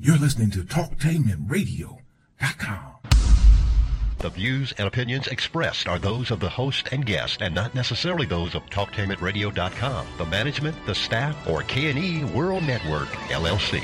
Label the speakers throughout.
Speaker 1: You're listening to TalkTainmentRadio.com.
Speaker 2: The views and opinions expressed are those of the host and guest and not necessarily those of TalkTainmentRadio.com, the management, the staff, or K&E World Network, LLC.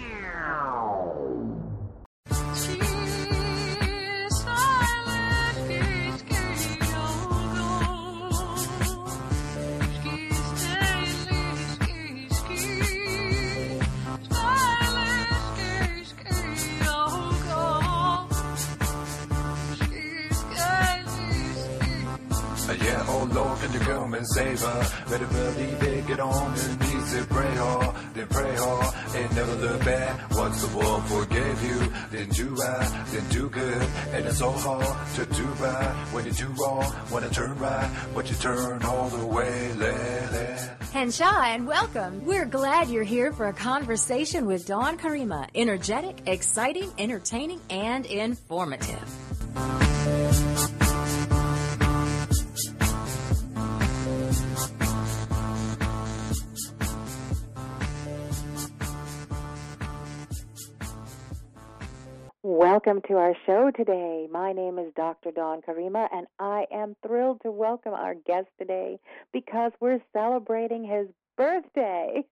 Speaker 3: Yeah, oh Lord, can you come and save her? Better believe it, get on your knees and pray hard, then pray hard, and never look back. Once the world forgave you, then do right, then do good, and it's so hard to do right. When you do wrong, wanna turn right, but you turn all the way,
Speaker 4: Henshaw, and welcome. We're glad you're here for a conversation with Dawn Karima. Energetic, exciting, entertaining, and informative.
Speaker 5: Welcome to our show today. My name is Dr. Dawn Karima, and I am thrilled to welcome our guest today because we're celebrating his birthday.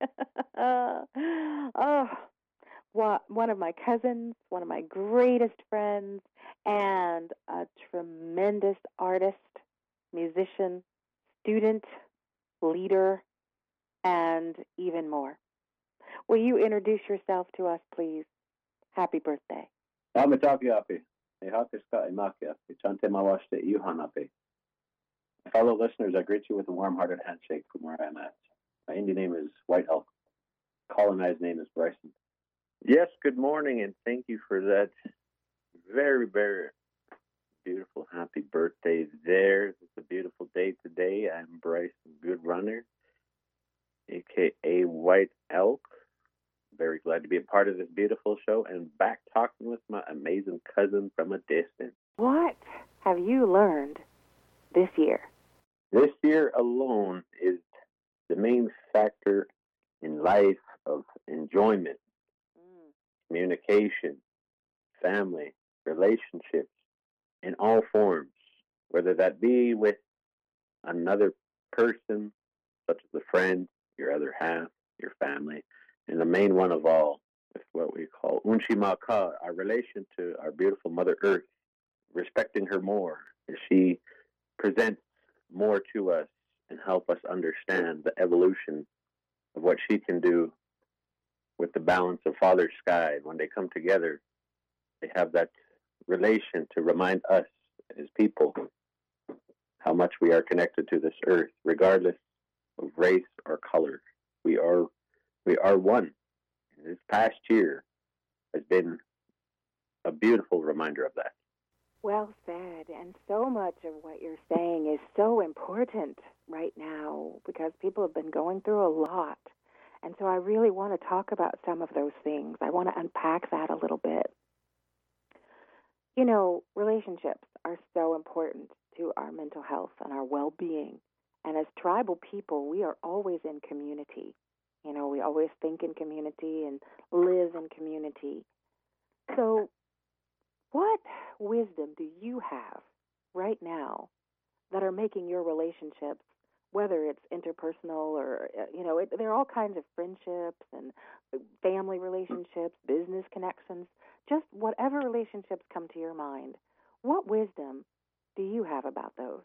Speaker 5: One of my cousins, one of my greatest friends, and a tremendous artist, musician, student, leader, and even more. Will you introduce yourself to us, please? Happy birthday.
Speaker 6: Amatapiapi, Ehatiska Imakiapi, Chante Mawashte Yuhanapi. Fellow listeners, I greet you with a warm-hearted handshake from where I'm at. My Indian name is White Elk. Colonized name is Bryson.
Speaker 7: Yes, good morning, and thank you for that very, very beautiful happy birthday there. It's a beautiful day today. I'm Bryson Good Runner, a.k.a. White Elk. Very glad to be a part of this beautiful show and back talking with my amazing cousin from a distance.
Speaker 5: What have you learned this year?
Speaker 7: This year alone is the main factor in life of enjoyment, communication, family, relationships, in all forms, whether that be with another person, such as a friend, your other half, your family, and the main one of all is what we call Unchimaka, our relation to our beautiful Mother Earth, respecting her more as she presents more to us and help us understand the evolution of what she can do with the balance of Father Sky. When they come together, they have that relation to remind us as people how much we are connected to this earth, regardless of race or color. We are one. This past year has been a beautiful reminder of that.
Speaker 5: Well said. And so much of what you're saying is so important right now because people have been going through a lot. And so I really want to talk about some of those things. I want to unpack that a little bit. You know, relationships are so important to our mental health and our well-being. And as tribal people, we are always in community. You know, we always think in community and live in community. So what wisdom do you have right now that are making your relationships, whether it's interpersonal or, there are all kinds of friendships and family relationships, business connections, just whatever relationships come to your mind. What wisdom do you have about those?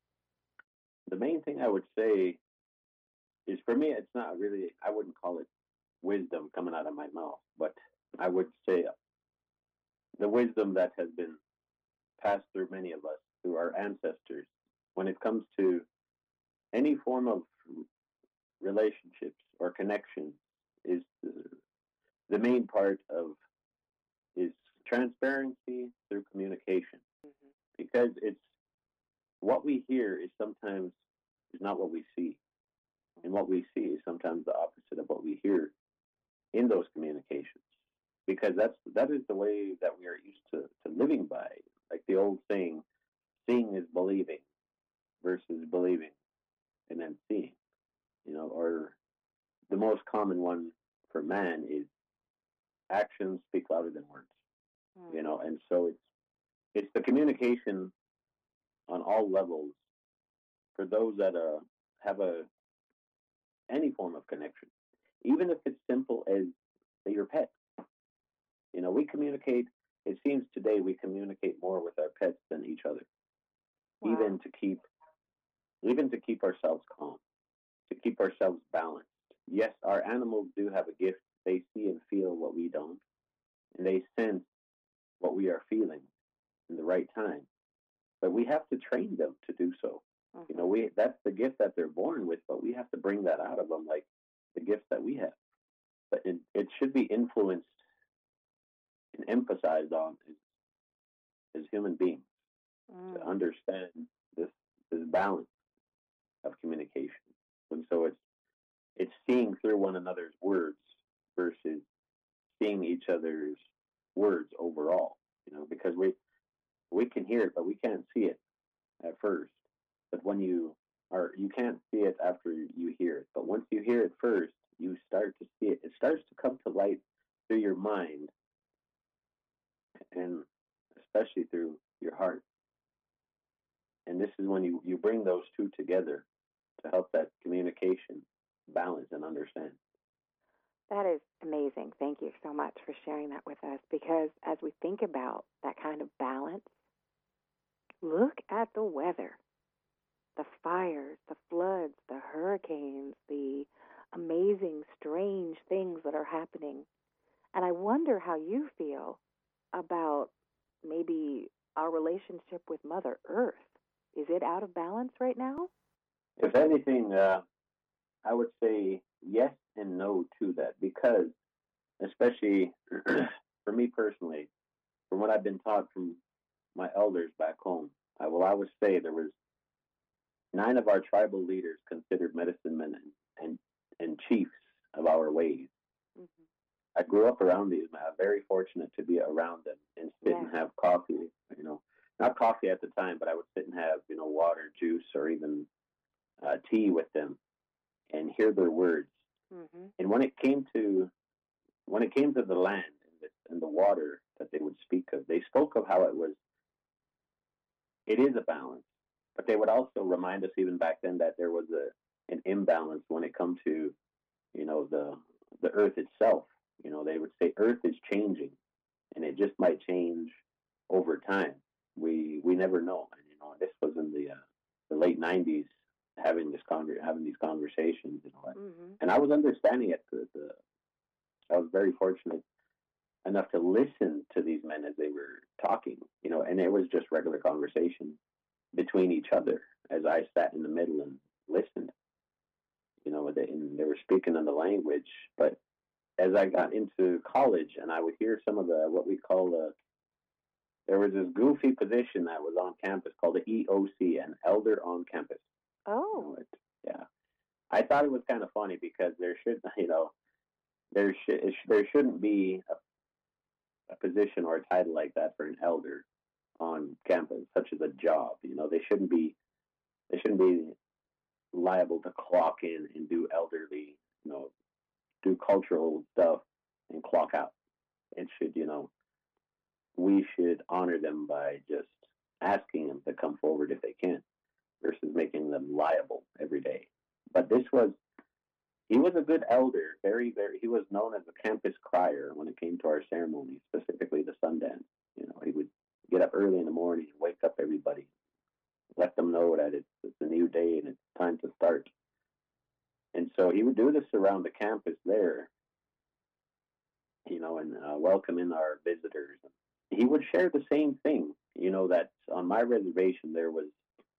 Speaker 6: The main thing I would say is, for me, it's not really, I wouldn't call it wisdom coming out of my mouth, but I would say the wisdom that has been passed through many of us, through our ancestors, when it comes to any form of relationships or connections, is the main part of is transparency through communication. Mm-hmm. Because it's what we hear is sometimes is not what we see. And what we see is sometimes the opposite of what we hear in those communications. Because that is the way that we are used to living by. Like the old saying, seeing is believing versus believing and then seeing. Or the most common one for man is, actions speak louder than words.
Speaker 5: Mm.
Speaker 6: You know, and so it's the communication on all levels for those that have any form of connection, even if it's simple as say, your pet. You know, we communicate. It seems today we communicate more with our pets than each other,
Speaker 5: Wow.
Speaker 6: even to keep ourselves calm, to keep ourselves balanced. Yes, our animals do have a gift. They see and feel what we don't, and they sense what we are feeling in the right time. But we have to train them to do so.
Speaker 5: Mhm.
Speaker 6: You know, that's the gift that they're born with, but we have to bring that out of them like the gifts that we have. But it should be influenced and emphasized on as human beings to
Speaker 5: Mm.
Speaker 6: understand this balance of communication. And so it's seeing through one another's words versus seeing each other's words overall. You know, because we can hear it, but we can't see it at first. But when you can't see it after you hear it. But once you hear it first, you start to see it. It starts to come to light through your mind, and especially through your heart. And this is when you bring those two together to help that communication balance and understand.
Speaker 5: That is amazing. Thank you so much for sharing that with us. Because as we think about that kind of balance, look at the weather, the fires, the floods, the hurricanes, the amazing, strange things that are happening. And I wonder how you feel about maybe our relationship with Mother Earth. Is it out of balance right now?
Speaker 6: If anything, I would say yes and no to that, because especially for me personally, from what I've been taught from my elders back home, I will always say there was 9 of our tribal leaders considered medicine men and chiefs of our ways.
Speaker 5: Mm-hmm.
Speaker 6: I grew up around these men. I'm very fortunate to be around them and sit and
Speaker 5: Yeah.
Speaker 6: have coffee. You know, not coffee at the time, but I would sit and have water, juice, or even tea with them and hear their words.
Speaker 5: Mm-hmm.
Speaker 6: And when it came to the land and the water that they would speak of, they spoke of how it is a balance, but they would also remind us even back then that there was an imbalance when it comes to the earth itself. You know, they would say earth is changing, and it just might change over time. We never know. And this was in the late '90s, having these conversations.
Speaker 5: Mm-hmm.
Speaker 6: And I was understanding it. I was very fortunate enough to listen to these men as they were talking. And it was just regular conversation between each other as I sat in the middle and listened. And they were speaking in the language, but as I got into college and I would hear some of what we call there was this goofy position that was on campus called the EOC, an elder on campus.
Speaker 5: Oh.
Speaker 6: Yeah. I thought it was kind of funny because there shouldn't be a position or a title like that for an elder on campus, such as a job. They shouldn't be liable to clock in and do elderly, do cultural stuff and clock out. It should, we should honor them by just asking them to come forward if they can, versus making them liable every day. But he was a good elder, very, very. He was known as a campus crier when it came to our ceremonies, specifically the Sundance. He would get up early in the morning and wake up everybody, let them know that it's a new day and it's time to start. And so he would do this around the campus there, and welcome in our visitors. He would share the same thing, that on my reservation there was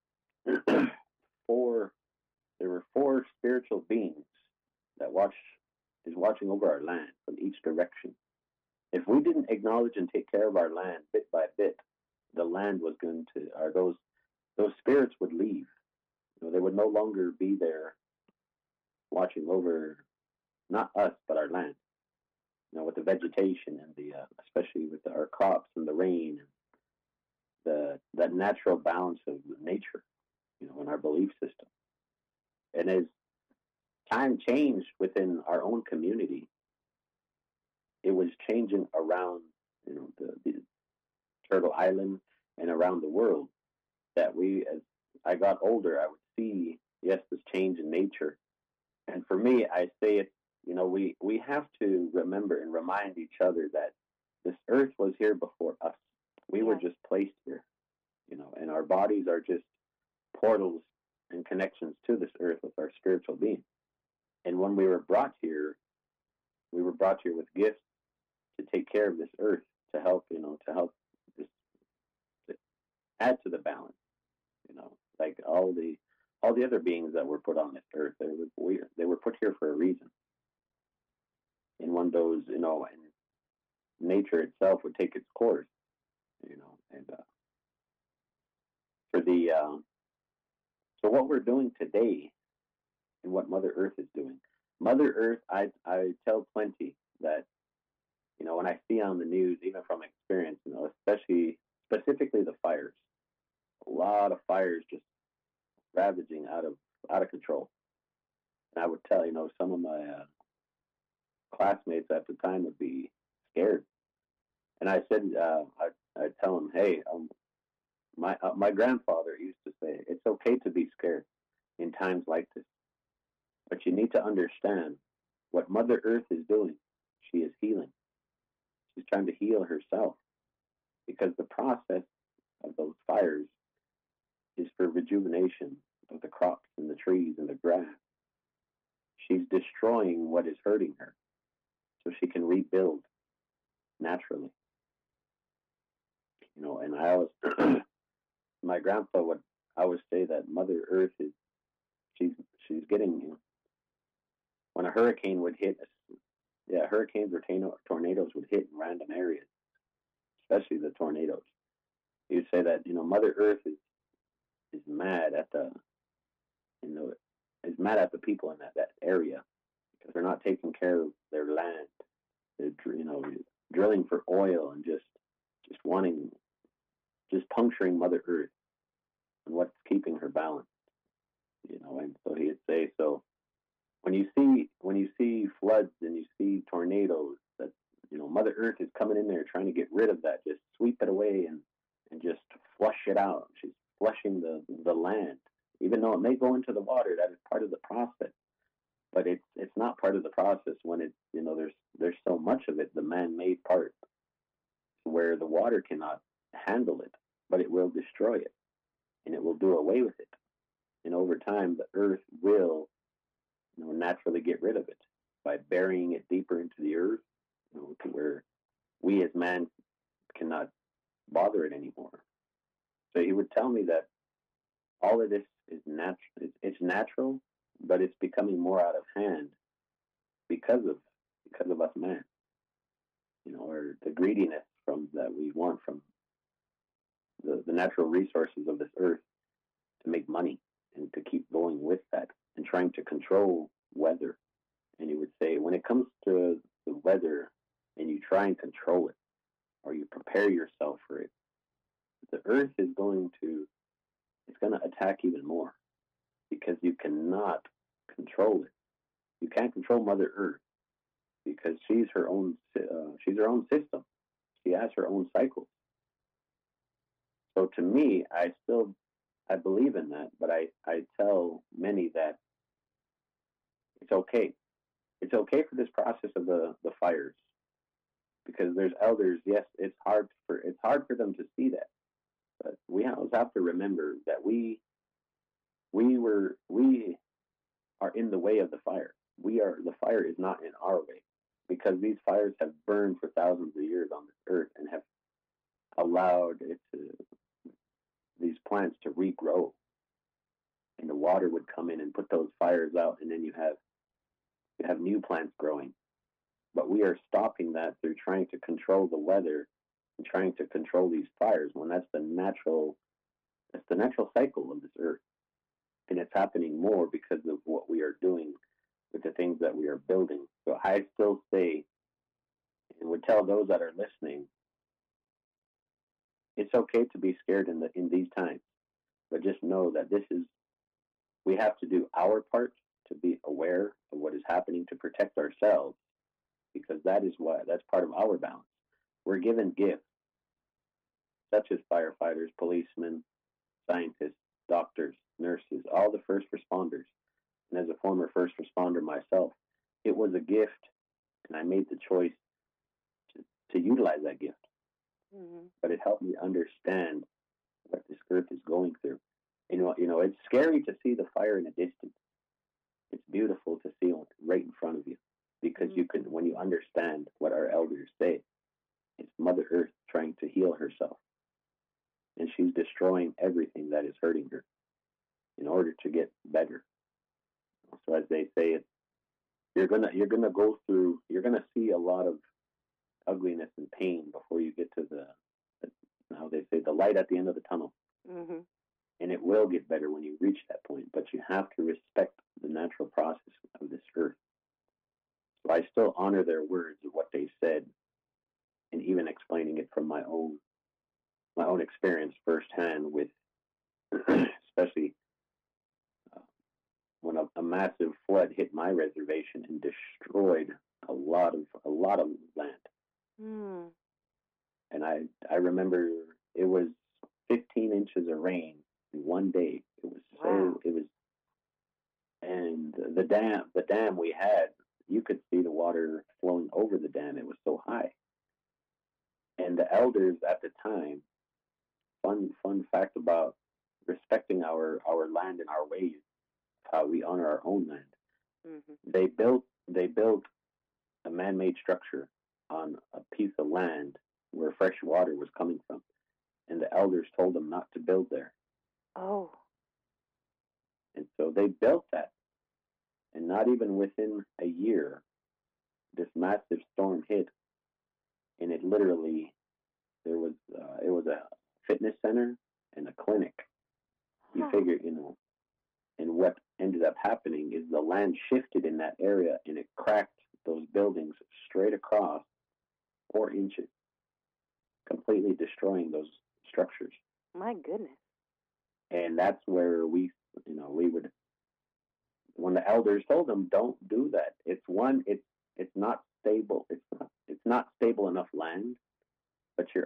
Speaker 6: there were 4 spiritual beings that is watching over our land from each direction. If we didn't acknowledge and take care of our land bit by bit, the land was going to, or those spirits would leave. They would no longer be there watching over not us but our land. With the vegetation and especially with our crops and the rain, and that natural balance of nature, in our belief system. And as time changed within our own community, it was changing around, the Turtle Island and around the world. That as I got older, I would see, yes, this change in nature. And for me, I say it, we have to remember and remind each other that this earth was here before us. We were just placed here, and our bodies are just portals and connections to this earth with our spiritual being. And when we were brought here with gifts to take care of this earth, to help, this, to add to the balance, like all the other beings that were put on this earth. They were put here for a reason. And when those, and nature itself would take its course, and for the so what we're doing today and what Mother Earth is doing. Mother Earth, I tell plenty that, when I see on the news, even from experience, specifically the fires, a lot of fires just ravaging out of control. And I would tell, some of my classmates at the time would be scared. And I said, I'd tell them, hey, my grandfather used to say, it's okay to be scared in times like this. But you need to understand what Mother Earth is doing. She is healing. She's trying to heal herself, because the process of those fires is for rejuvenation of the crops and the trees and the grass. She's destroying what is hurting her so she can rebuild naturally. And I always, my grandpa would always say that Mother Earth she's getting, when a hurricane would hit, hurricanes or tornadoes would hit in random areas, especially the tornadoes. He would say that, Mother Earth is mad at the, is mad at the people in that area, because they're not taking care of their land. They're, drilling for oil and just puncturing Mother Earth and what's keeping her balanced. And so he'd say, so when you see floods and you see tornadoes, that Mother Earth is coming in there trying to get rid of that, just sweep it away and just flush it out. She's flushing the land, even though it may go into the water. That is part of the process, but it's not part of the process when it's there's so much of it, the man-made part, where the water cannot handle it, but it will destroy it, and it will do away with it. And over time, the earth will naturally get rid of it by burying it deeper into the earth, to where we as man cannot bother it anymore. So he would tell me that all of this is natural. It's natural, but it's becoming more out of hand because of us man. Or the greediness that we want from the natural resources of this earth to make money and to keep going with that and trying to control weather. And he would say, when it comes to the weather and you try and control it, or you prepare yourself for it, the earth is going to attack even more, because you cannot control it. You can't control Mother Earth, because she's her own system. She has her own cycles. So to me, I believe in that, but I tell many that it's okay. It's okay for this process of the fires, because there's elders. Yes, it's hard for them to see that, but we always have to remember that we are in the way of the fire. The fire is not in our way, because these fires have burned for thousands of years on this earth and have allowed these plants to regrow, and the water would come in and put those fires out, and then you have new plants growing. But we are stopping that through trying to control the weather and trying to control these fires, when that's the natural cycle of this earth. And it's happening more because of what we are doing with the things that we are building. So I still say, and would tell those that are listening, it's okay to be scared in these times, but just know that we have to do our part to be aware of what is happening, to protect ourselves,
Speaker 7: because that's part of our balance. We're given gifts such as firefighters, policemen, scientists, doctors, nurses, all the first responders. And as a former first responder myself, it was a gift, and I made the choice to utilize that gift.
Speaker 5: Mm-hmm.
Speaker 7: But it helped me understand what this earth is going through. It's scary to see the fire in a distance. It's beautiful to see it right in front of you, because you can, when you understand what our elders say, it's Mother Earth trying to heal herself, and she's destroying everything that is hurting her in order to get better. So as they say, you're gonna see a lot of ugliness and pain before you get to how they say, the light at the end of the tunnel.
Speaker 5: Mm-hmm.
Speaker 7: And it will get better when you reach that point, but you have to respect the natural process of this earth. So I still honor their words of what they said, and even explaining it from my own experience firsthand with, especially when a massive flood hit my reservation and destroyed a lot of land.
Speaker 5: Mm.
Speaker 7: And I remember it was 15 inches of rain in one day. It was
Speaker 5: Wow.
Speaker 7: and the dam we had, you could see the water flowing over the dam. It was so high. And the elders at the time, fun fact about respecting our land and our ways, how we honor our own land.
Speaker 5: Mm-hmm.
Speaker 7: They built a man-made structure on a piece of land where fresh water was coming from, and the elders told them not to build there.
Speaker 5: Oh.
Speaker 7: And so they built that, and not even within a year, this massive storm hit, and it literally, it was a fitness center and a clinic. You figure, and what ended up happening is the land shifted in that area, and it cracked those buildings straight across 4 inches, completely destroying those structures.
Speaker 5: My goodness.
Speaker 7: And that's where we would, when the elders told them, don't do that. It's not stable. It's not stable enough land, but you're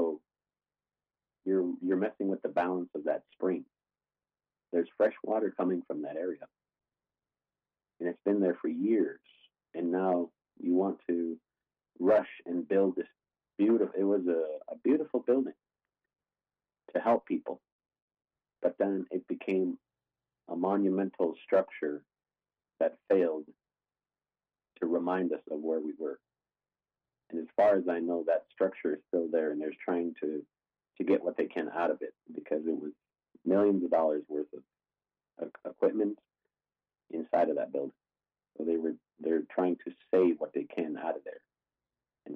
Speaker 7: messing with the balance of that spring. There's fresh water coming from that area, and it's been there for years. And now you want to rush and build this beautiful. It was a beautiful building to help people, but then it became a monumental structure that failed to remind us of where we were. And as far as I know, that structure is still there, and they're trying to get what they can out of it, because it was millions of dollars worth of equipment inside of that building. So they're trying to save what they can out of there, and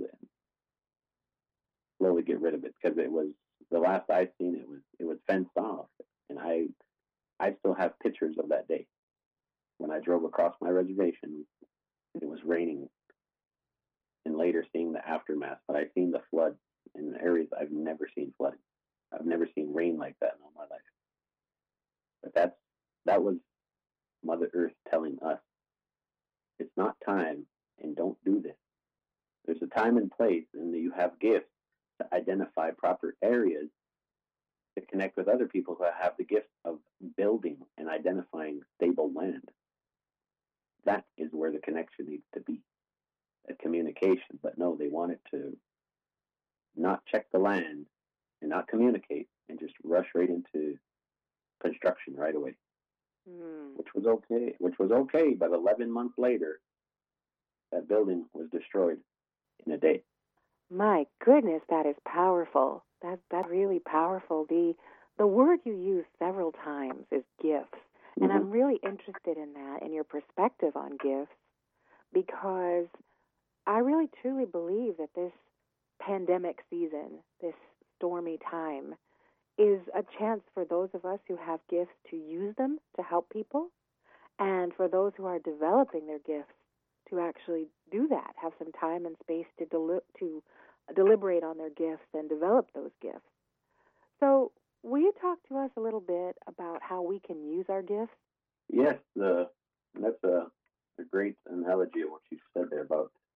Speaker 7: slowly get rid of it, because it was, the last I seen, it was fenced off, and I still have pictures of that day when I drove across my reservation. It was raining, and later seeing the aftermath. But I've seen the flood in areas I've never seen flooding. I've never seen rain like that in all my life. But that was Mother Earth telling us, it's not time, and don't do this. There's a time and place, and you have gifts to identify proper areas to connect with other people who have the gift of building and identifying stable land. That is where the connection needs to be, that communication. But no, they wanted to not check the land and not communicate, and just rush right into construction right away. Which was okay, but 11 months later, that building was destroyed in a day.
Speaker 5: My goodness, that is powerful. That's really powerful. The word you use several times is gifts. And I'm really interested in that, in your perspective on gifts, because I really truly believe that this pandemic season, this stormy time, is a chance for those of us who have gifts to use them to help people, and for those who are developing their gifts to actually do that, have some time and space to deliberate on their gifts and develop those gifts. So will you talk to us a little bit about how we can use our gifts?
Speaker 7: Yes, that's a great analogy of what you said there about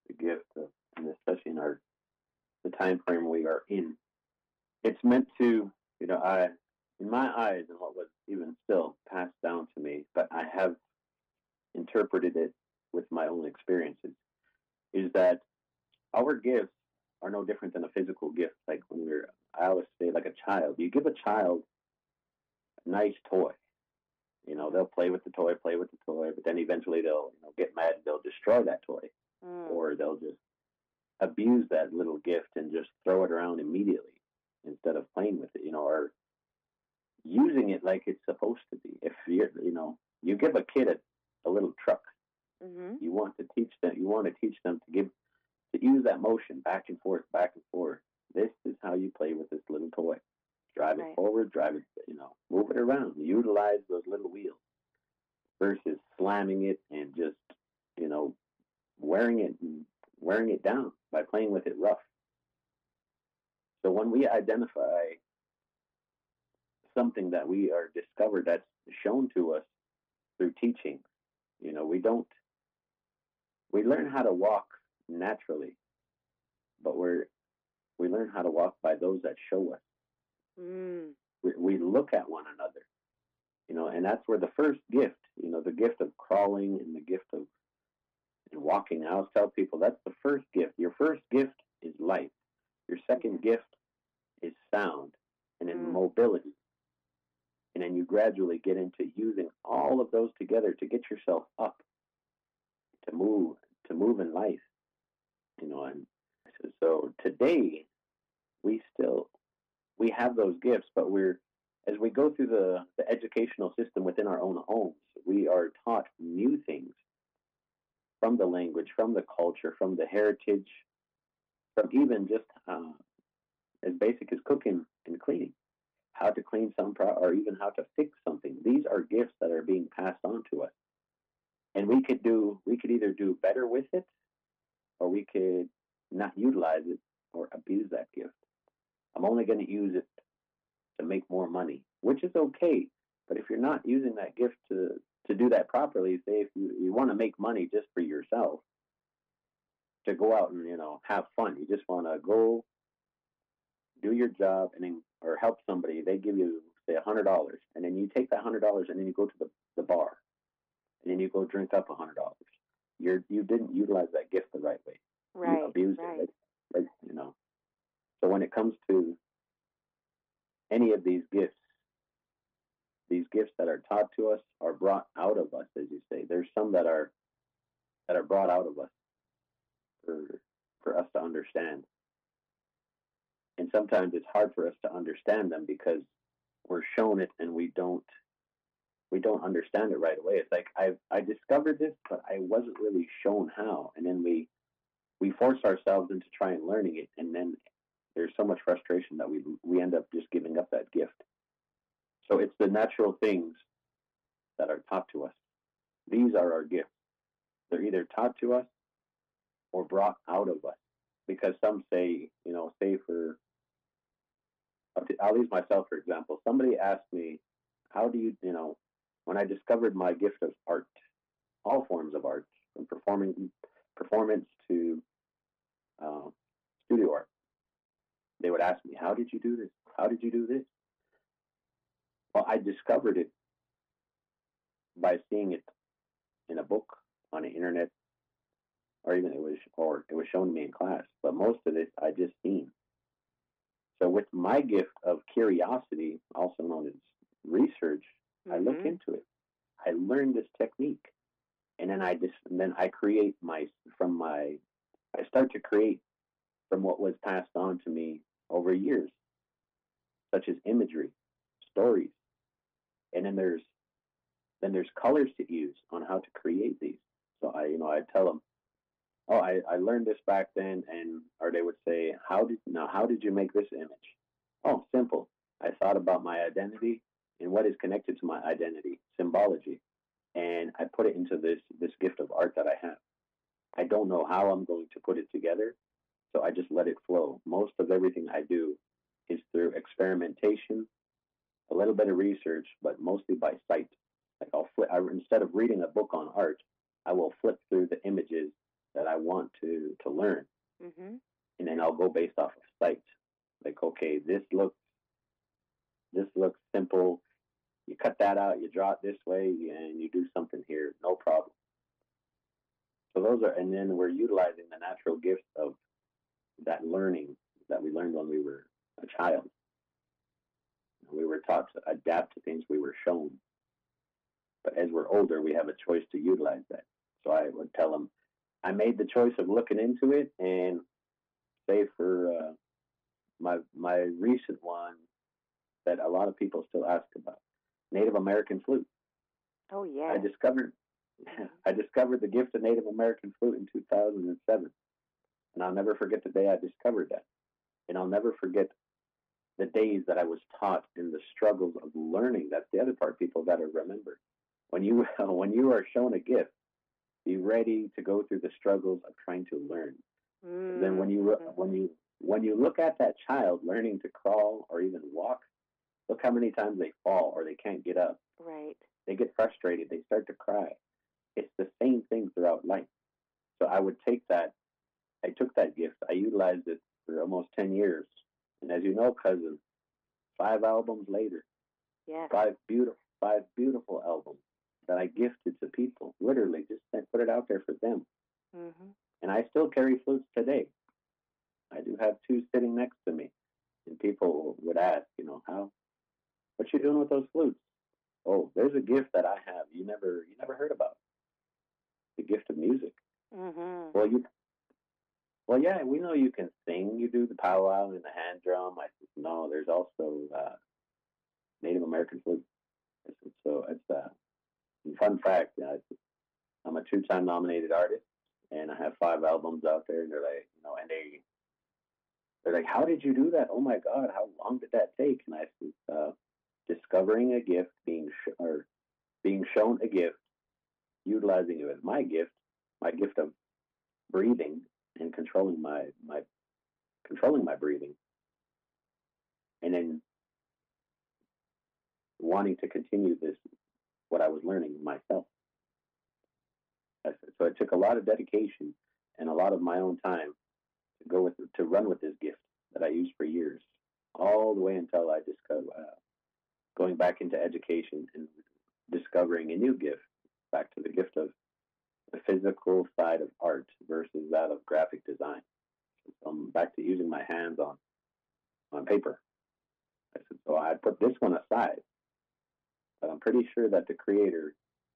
Speaker 6: the gift of, and especially in the time frame we are in. It's meant to, in my eyes, and what was even still passed down to me, but I have interpreted it with my own experiences, is that our gifts are no different than a physical gift. Like I always say, like a child. You give a child a nice toy. They'll play with the toy, but then eventually they'll get mad and they'll destroy that toy. Or they'll just abuse that little gift and just throw it around immediately instead of playing with it, or using it like it's supposed to be. If you give a kid a little truck, you want to teach them to use that motion back and forth, back and forth. This is how you play with this little toy. Drive it forward, move it around, utilize those little wheels versus slamming it and just, wearing it down by playing with it rough. So when we identify something that we are discovered that's shown to us through teaching, we learn how to walk naturally, but we learn how to walk by those that show us. We look at one another, and that's where the first gift, the gift of crawling and the gift of walking. I always tell people that's the first gift. Your first gift is life. Your second gift is sound and in mobility. And then you gradually get into using all of those together to get yourself up, to move in life, and so today we have those gifts, but as we go through the educational system within our own homes, we are taught new things from the language, from the culture, from the heritage, from even just as basic as cooking and cleaning, how to clean or even how to fix something. These are gifts that are being passed on to us. And we could either do better with it, or we could not utilize it or abuse that gift. I'm only going to use it to make more money, which is okay. But if you're not using that gift to do that properly, say if you want to make money just for yourself, to go out and have fun, you just want to go do your job or help somebody, they give you say $100, and then you take that $100 and then you go to the bar, and then you go drink up $100. You didn't utilize that gift the right way.
Speaker 5: Right.
Speaker 6: You abused it. Right? So when it comes to any of these gifts that are taught to us are brought out of us, as you say. There's some that are brought out of us for us to understand. And sometimes it's hard for us to understand them because we're shown it and we don't understand it right away. It's like I discovered this, but I wasn't really shown how. And then we force ourselves into trying learning it, and then there's so much frustration that we end up just giving up that gift. So it's the natural things that are taught to us. These are our gifts. They're either taught to us or brought out of us. Because some say, I'll use myself, for example. Somebody asked me, how do you, when I discovered my gift of art, all forms of art, from performance to studio art, they would ask me, how did you do this? How did you do this? Well, I discovered it by seeing it in a book, on the internet, or even it was shown to me in class. But most of it I just seen. So with my gift of curiosity, also known as research, I look into it. I learned this technique, and then I create I start to create from what was passed on to me over years, such as imagery, stories, and then there's colors to use on how to create these. So I tell them, oh, I learned this back then, or they would say, how did you make this image? Oh, simple. I thought about my identity and what is connected to my identity, symbology, and I put it into this gift of art that I have. I don't know how I'm going to put it together, so I just let it flow. Most of everything I do is through experimentation, a little bit of research, but mostly by sight. Like instead of reading a book on art, I will flip through the images that I want to learn,
Speaker 5: Mm-hmm.
Speaker 6: and then I'll go based off of sight. Like, okay, this looks simple. You cut that out, you draw it this way, and you do something here, no problem. So those are, and then we're utilizing the natural gifts of that learning that we learned when we were a child. We were taught to adapt to things we were shown. But as we're older, we have a choice to utilize that. So I would tell them, I made the choice of looking into it, and say for my recent one that a lot of people still ask about, Native American flute.
Speaker 5: Oh, yeah.
Speaker 6: I discovered the gift of Native American flute in 2007, and I'll never forget the day I discovered that, and I'll never forget the days that I was taught in the struggles of learning. That's the other part people got to remember. When you are shown a gift, be ready to go through the struggles of trying to learn.
Speaker 5: Mm-hmm.
Speaker 6: Then when you look at that child learning to crawl or even walk, look how many times they fall or they can't get up.
Speaker 5: Right.
Speaker 6: They get frustrated. They start to cry. It's the same thing throughout life. So I would take that. I took that gift. I utilized it for almost 10 years. And as you know, cousin, 5 albums later,
Speaker 5: Yes.
Speaker 6: 5 beautiful albums that I gifted to people. Literally, just put it out there for them.
Speaker 5: Mm-hmm.
Speaker 6: And I still carry flutes today. I do have 2 sitting next to me. And people would ask, what you doing with those flutes? Oh, there's a gift that I have you never heard about. The gift of music.
Speaker 5: Mm-hmm.
Speaker 6: Well, yeah, we know you can sing. You do the powwow and the hand drum. I said, no, there's also Native American flute. I said, so it's fun fact. I'm a 2-time nominated artist, and I have 5 albums out there. And they're like, they're like, how did you do that? Oh my God, how long did that take? And I said, discovering a gift, being shown a gift, utilizing it as my gift of breathing and controlling my breathing, and then wanting to continue this, what I was learning myself. So it took a lot of dedication and a lot of my own time to run with this gift that I used for years, all the way until I discovered going back into education and discovering a new gift, back to the gift of the physical side of art versus that of graphic design. So I'm back to using my hands on paper. I said, so I put this one aside, but I'm pretty sure that the Creator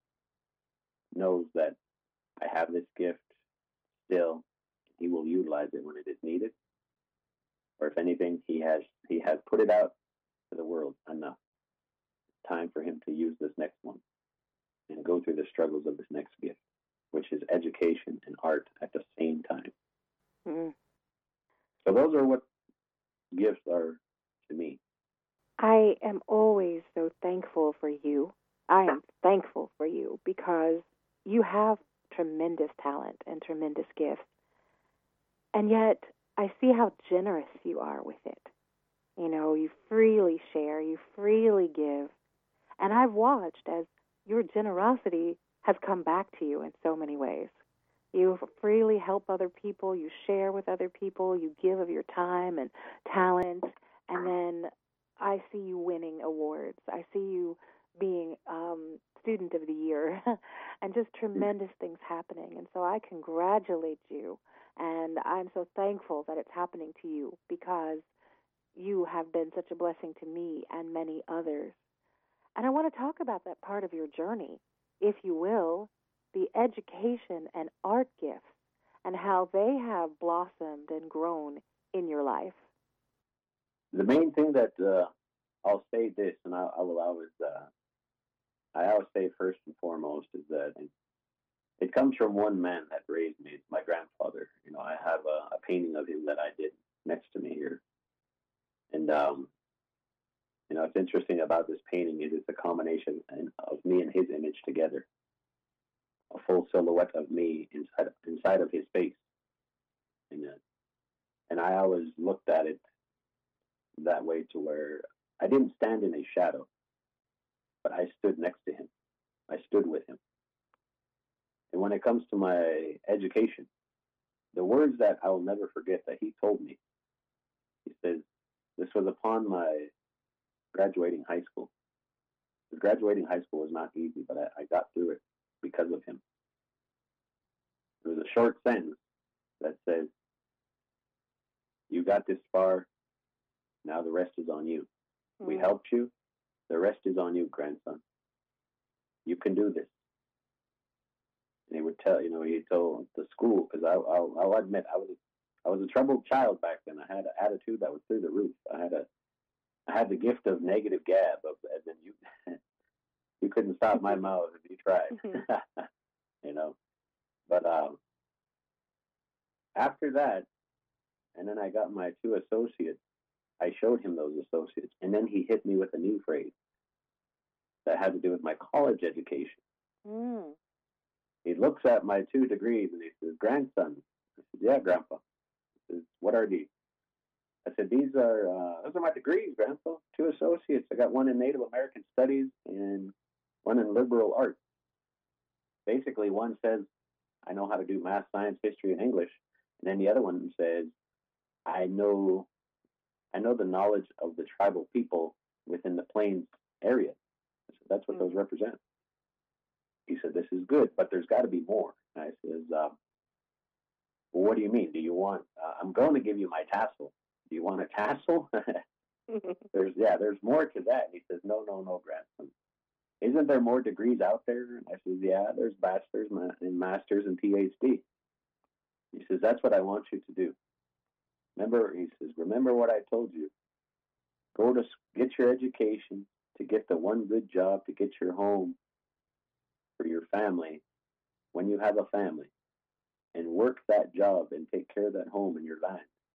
Speaker 6: knows that I have this gift still. He will utilize it when it is needed, or if anything, he has put it out to the world enough. It's time for him to use this next one and go through the struggles of this next gift, which is education and art at the same time.
Speaker 5: Mm-hmm.
Speaker 6: So those are what gifts are to me.
Speaker 5: I am always so thankful for you. I am thankful for you because you have tremendous talent and tremendous gifts. And yet, I see how generous you are with it. You freely share, you freely give. And I've watched as your generosity has come back to you in so many ways. You freely help other people, you share with other people, you give of your time and talent, and then I see you winning awards. I see you being Student of the Year and just tremendous things happening. And so I congratulate you, and I'm so thankful that it's happening to you because you have been such a blessing to me and many others. And I want to talk about that part of your journey, if you will, the education and art gifts and how they have blossomed and grown in your life.
Speaker 6: The main thing that I'll say this, and I always say first and foremost is that it comes from one man that raised me. It's my grandfather. I have a painting of him that I did next to me here, and it's interesting about this painting is it's a combination of me and his image together, a full silhouette of me inside of his face, and I always looked at it that way, to where I didn't stand in his shadow, but I stood next to him. I stood with him. And when it comes to my education, the words that I will never forget that he told me. He says, this was upon my graduating high school. Graduating high school was not easy, but I got through it because of him. It was a short sentence that says, you got this far, now the rest is on you. We helped you, the rest is on you, grandson. You can do this. And he would tell, he told the school, because I'll admit, I was a troubled child back then. I had an attitude that was through the roof. I had the gift of negative gab, as in you couldn't stop my mouth if you tried, But after that, and then I got my 2 associates, I showed him those associates, and then he hit me with a new phrase that had to do with my college education. He looks at my 2 degrees and he says, grandson. I said, yeah, Grandpa. He says, what are these? I said, those are my degrees, Grandpa. 2 associates. I got one in Native American Studies and one in liberal arts. Basically, one says, I know how to do math, science, history, and English. And then the other one says, I know the knowledge of the tribal people within the Plains area. I said, that's what those represent. He said, this is good, but there's got to be more. And I says, well, what do you mean? Do you want, I'm going to give you my tassel. Do you want a tassel? There's more to that. And he says, no, grandson. Isn't there more degrees out there? And I says, yeah, there's bachelor's and master's and PhD. He says, that's what I want you to do. Remember what I told you. Go to get your education, to get the one good job, to get your home for your family when you have a family, and work that job and take care of that home and your land.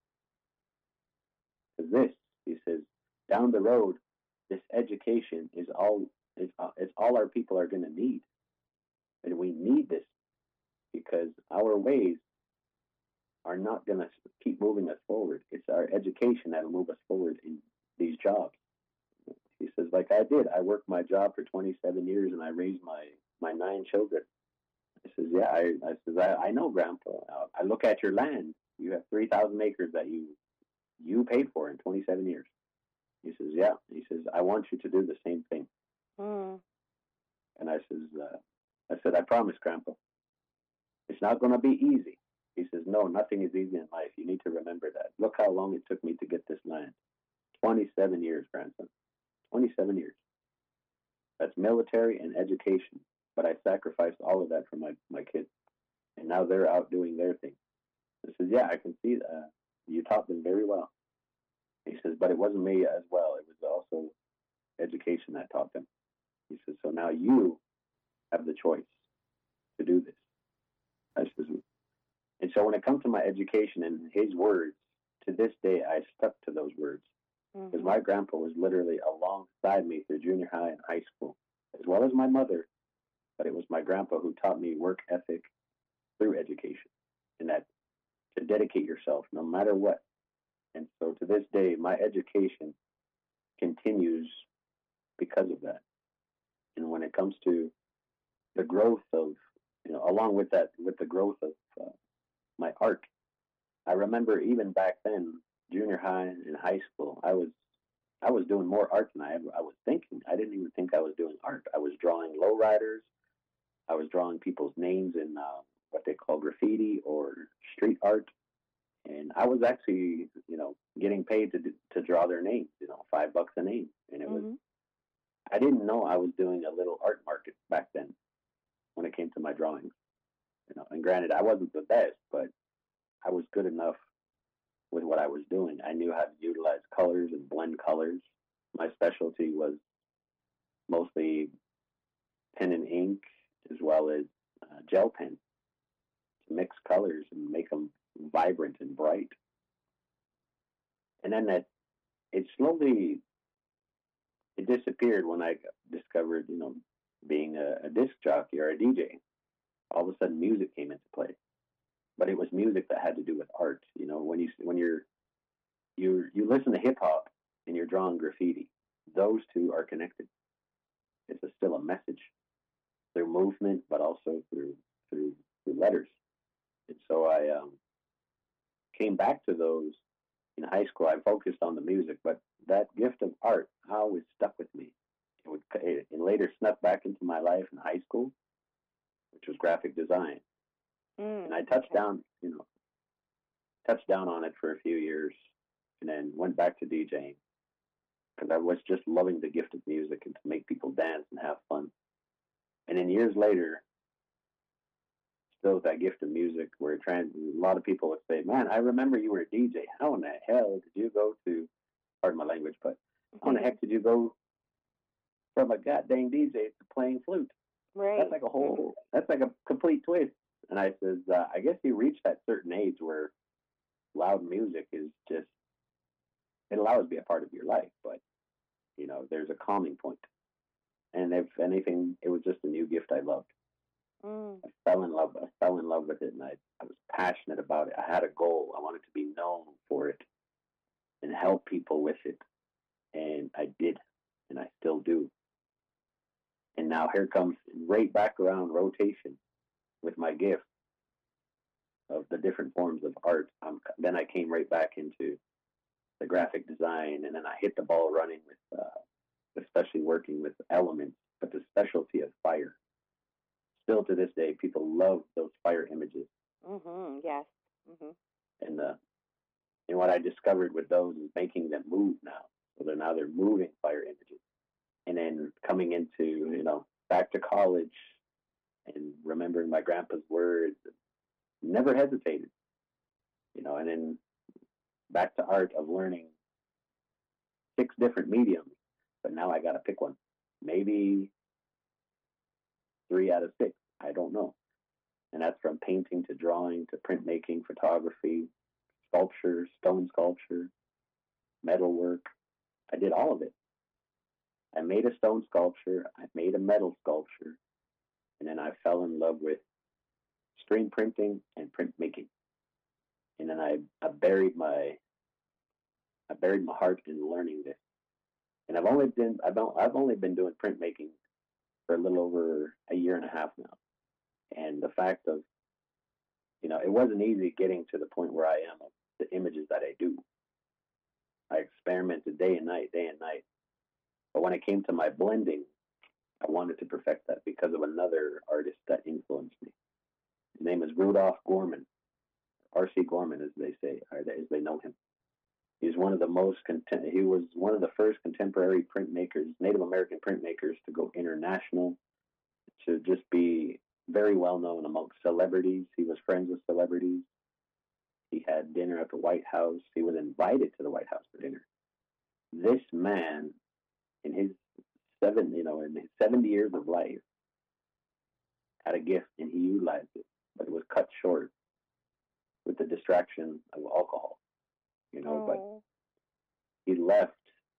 Speaker 6: Because this, he says, down the road, this education is all our people are going to need. And we need this because our ways are not going to keep moving us forward. It's our education that will move us forward in these jobs. He says, like I did, I worked my job for 27 years and I raised my 9 children. I says, yeah, I know, Grandpa. I look at your land. You have 3,000 acres that you paid for in 27 years. He says, yeah. He says, I want you to do the same thing. And I said, I promise, Grandpa. It's not going to be easy. He says, no, nothing is easy in life. You need to remember that. Look how long it took me to get this land. 27 years, grandson. 27 years. That's military and education. But I sacrificed all of that for my kids. And now they're out doing their thing. He says, yeah, I can see that. You taught them very well. He says, but it wasn't me as well. It was also education that taught them. He says, so now you have the choice to do this. I says, and so when it comes to my education and his words, to this day, I stuck to those words. Because my grandpa was literally alongside me through junior high and high school, as well as my mother. But it was my grandpa who taught me work ethic through education, and that to dedicate yourself no matter what. And so to this day, my education continues because of that. And when it comes to the growth of, along with that, with the growth of my art, I remember even back then, junior high and high school, I was doing more art than I was thinking. I didn't even think I was doing art. I was drawing lowriders. I was drawing people's names in what they call graffiti or street art. And I was actually, getting paid to draw their names, $5 a name. And it was, I didn't know I was doing a little art market back then when it came to my drawings. And granted, I wasn't the best, but I was good enough with what I was doing. I knew how to utilize colors and blend colors. My specialty was mostly pen and ink, as well as gel pen, to mix colors and make them vibrant and bright. And then it slowly disappeared when I discovered, being a disc jockey or a DJ. All of a sudden, music came into play, but it was music that had to do with art. When you listen to hip hop and you're drawing graffiti, those two are connected. It's still a message through movement, but also through letters. And so came back to those in high school. I focused on the music, but that gift of art always stuck with me. It later snuck back into my life in high school, which was graphic design. And I touched down on it for a few years, and then went back to DJing because I was just loving the gift of music and to make people dance and have fun. And then years later, still with that gift of music, where a lot of people would say, "Man, I remember you were a DJ. How in the hell did you go to?" Pardon my language, but how in the heck did you go from a goddamn DJ to playing flute?
Speaker 5: Right.
Speaker 6: That's like that's like a complete twist. And I says, I guess you reach that certain age where loud music is just, it'll always be a part of your life, but, there's a calming point. And if anything, it was just a new gift I loved. I fell in love with it, and I was passionate about it. I had a goal. I wanted to be known for it and help people with it. And I did, and I still do. And now here comes right back around rotation with my gift of the different forms of art. Then I came right back into the graphic design, and then I hit the ball running with, especially working with elements, but the specialty of fire. Still to this day, people love those fire images.
Speaker 5: Yes.
Speaker 6: And what I discovered with those is making them move now. So they're moving fire images. And then coming into, back to college and remembering my grandpa's words, never hesitated, and then back to art of learning 6 different mediums, but now I got to pick one, maybe 3 out of 6, I don't know. And that's from painting to drawing to printmaking, photography, sculpture, stone sculpture, metalwork. I did all of it. I made a stone sculpture, I made a metal sculpture, and then I fell in love with screen printing and printmaking. And then I buried my heart in learning this. And I've only been doing printmaking for a little over a year and a half now. And the fact of, it wasn't easy getting to the point where I am of the images that I do. I experimented day and night. But when it came to my blending, I wanted to perfect that because of another artist that influenced me. His name is Rudolph Gorman, R.C. Gorman, as they say, or as they know him. He was one of the first contemporary printmakers, Native American printmakers, to go international, to just be very well known amongst celebrities. He was friends with celebrities. He had dinner at the White House. He was invited to the White House for dinner. This man, in his 70 years of life, had a gift, and he utilized it, but it was cut short with the distraction of alcohol, but he left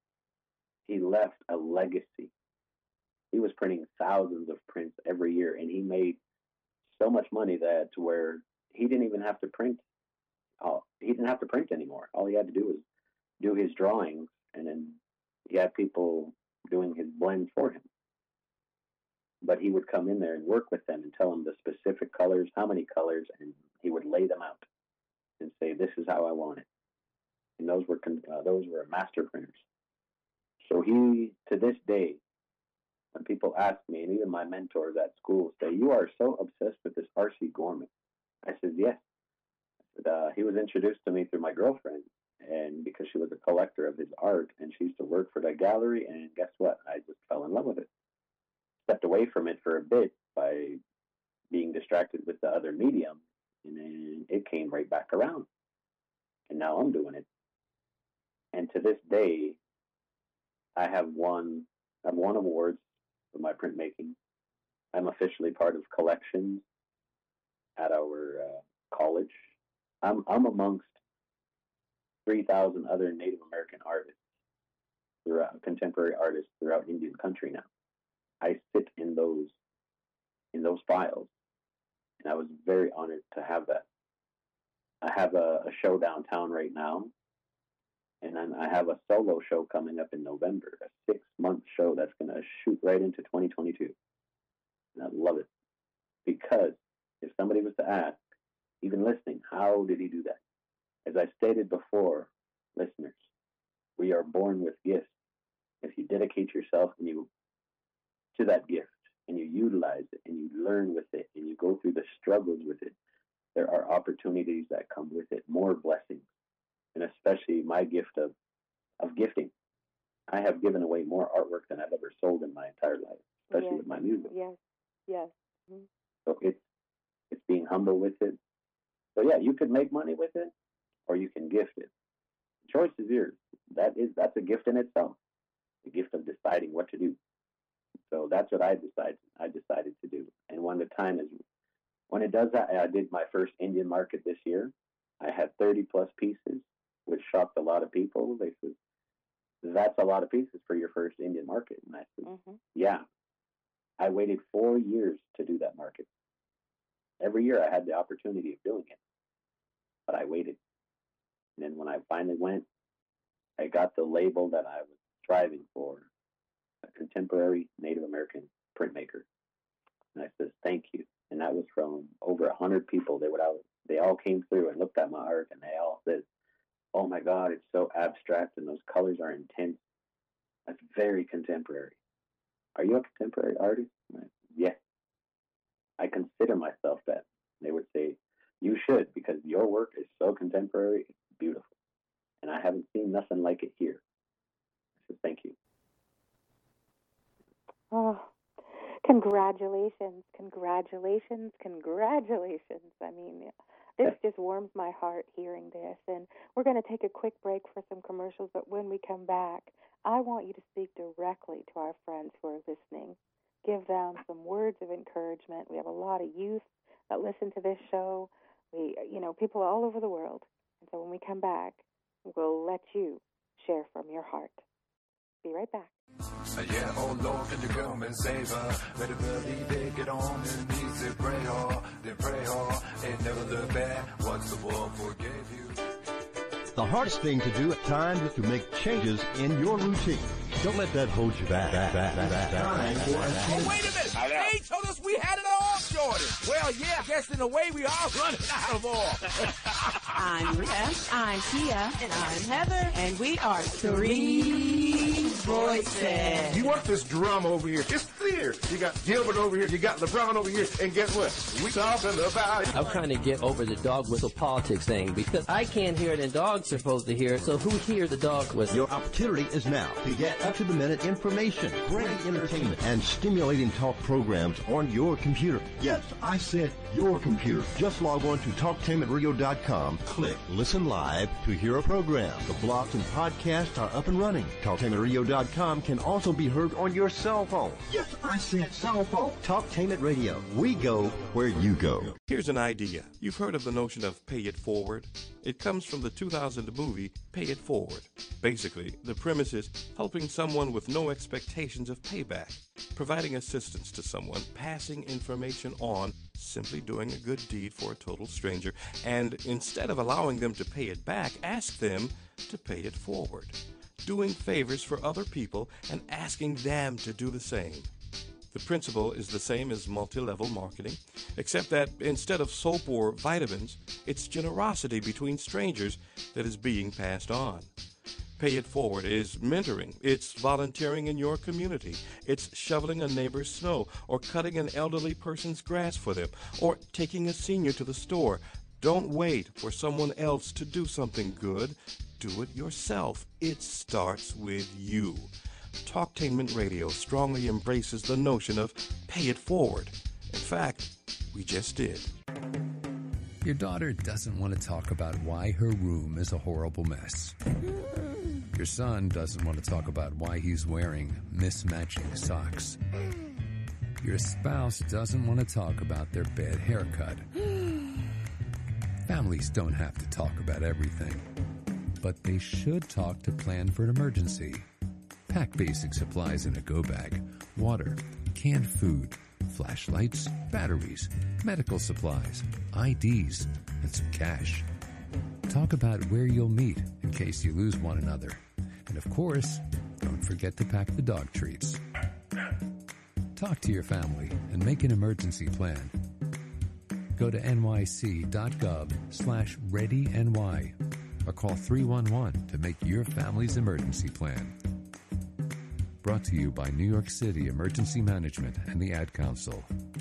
Speaker 6: a legacy. He was printing thousands of prints every year, and he made so much money that to where he didn't even have to print. He didn't have to print anymore. All he had to do was do his drawings, and then he had people doing his blends for him. But he would come in there and work with them and tell them the specific colors, how many colors, and he would lay them out and say, "This is how I want it." And those were master printers. So he, to this day, when people ask me, and even my mentors at school say, "You are so obsessed with this R.C. Gorman." I said, "Yes." He was introduced to me through my girlfriend, and because she was a collector of his art, and she used to work for that gallery, and guess what? I just fell in love with it. Stepped away from it for a bit by being distracted with the other medium, and then it came right back around. And now I'm doing it. And to this day, I've won awards for my printmaking. I'm officially part of collections at our college. I'm amongst 3,000 other Native American artists, contemporary artists throughout Indian country now. I sit in those files, and I was very honored to have that. I have a show downtown right now, and then I have a solo show coming up in November, a 6-month show that's going to shoot right into 2022. And I love it, because if somebody was to ask, even listening, how did he do that? As I stated before, listeners, we are born with gifts. If you dedicate yourself to that gift and you utilize it and you learn with it and you go through the struggles with it, there are opportunities that come with it, more blessings, and especially my gift of gifting. I have given away more artwork than I've ever sold in my entire life, especially with my music.
Speaker 5: Yes. Mm-hmm.
Speaker 6: So it's being humble with it. So yeah, you could make money with it, or you can gift it. The choice is yours. That's a gift in itself. The gift of deciding what to do. So that's what I decided to do. And when it does that, I did my first Indian market this year. I had 30 plus pieces, which shocked a lot of people. They said, "That's a lot of pieces for your first Indian market." And I said, "Yeah." I waited 4 years to do that market. Every year I had the opportunity of doing it, but I waited. And then when I finally went, I got the label that I was striving for, a contemporary Native American printmaker. And I said, "Thank you." And that was from over 100 people. They all came through and looked at my art, and they all said, "Oh my God, it's so abstract, and those colors are intense. That's very contemporary. Are you a contemporary artist?" And I said, "Yes. I consider myself that." They would say, "You should, because your work is so contemporary, it's beautiful. And I haven't seen nothing like it here." I said, "Thank you."
Speaker 5: Oh, congratulations. I mean, this just warms my heart hearing this. And we're going to take a quick break for some commercials, but when we come back, I want you to speak directly to our friends who are listening. Give them some words of encouragement. We have a lot of youth that listen to this show. People all over the world. And so when we come back, we'll let you share from your heart. Be right back.
Speaker 3: Yeah, oh Lord, can you come and save her? Better believe it, get on your knees and pray hard, then pray hard, and never look back. Once the world forgave you.
Speaker 2: The hardest thing to do at times is to make changes in your routine. Don't let that hold you back.
Speaker 1: Oh, wait a minute. They told us we had it all, Jordan. Well, yeah, I guess in a way we are running out of oil.
Speaker 8: I'm Tess, I'm Tia, and I'm Heather, and we are Three Voices.
Speaker 9: You want this drama over here? It's clear. You got Gilbert over here, you got LeBron over here, and guess what? We talking about it.
Speaker 10: I'm trying to get over the dog whistle politics thing because I can't hear it and dogs are supposed to hear it, so who hears the dog whistle?
Speaker 2: Your opportunity is now to get up-to-the-minute information, great entertainment, and stimulating talk programs on your computer. Yes, I said your computer. Just log on to TalkTainmentRadio.com, click Listen Live to hear a program. The blogs and podcasts are up and running. TalkTainmentRadio.com can also be heard on your cell phone. Yes, I said cell phone. Talktainment Radio. We go where you go.
Speaker 11: Here's an idea. You've heard of the notion of pay it forward? It comes from the 2000 movie Pay It Forward. Basically, the premise is helping someone with no expectations of payback, providing assistance to someone, passing information on, simply doing a good deed for a total stranger, and instead of allowing them to pay it back, ask them to pay it forward, doing favors for other people and asking them to do the same. The principle is the same as multi-level marketing, except that instead of soap or vitamins, it's generosity between strangers that is being passed on. Pay It Forward is mentoring. It's volunteering in your community. It's shoveling a neighbor's snow or cutting an elderly person's grass for them or taking a senior to the store. Don't wait for someone else to do something good. Do it yourself. It starts with you. Talktainment Radio strongly embraces the notion of pay it forward. In fact, we just did.
Speaker 12: Your daughter doesn't want to talk about why her room is a horrible mess. Your son doesn't want to talk about why he's wearing mismatching socks. Your spouse doesn't want to talk about their bad haircut. Families don't have to talk about everything, but they should talk to plan for an emergency. Pack basic supplies in a go bag, water, canned food, flashlights, batteries, medical supplies, IDs, and some cash. Talk about where you'll meet in case you lose one another. And of course, don't forget to pack the dog treats. Talk to your family and make an emergency plan. Go to nyc.gov/readyny or call 311 to make your family's emergency plan. Brought to you by New York City Emergency Management and the Ad Council.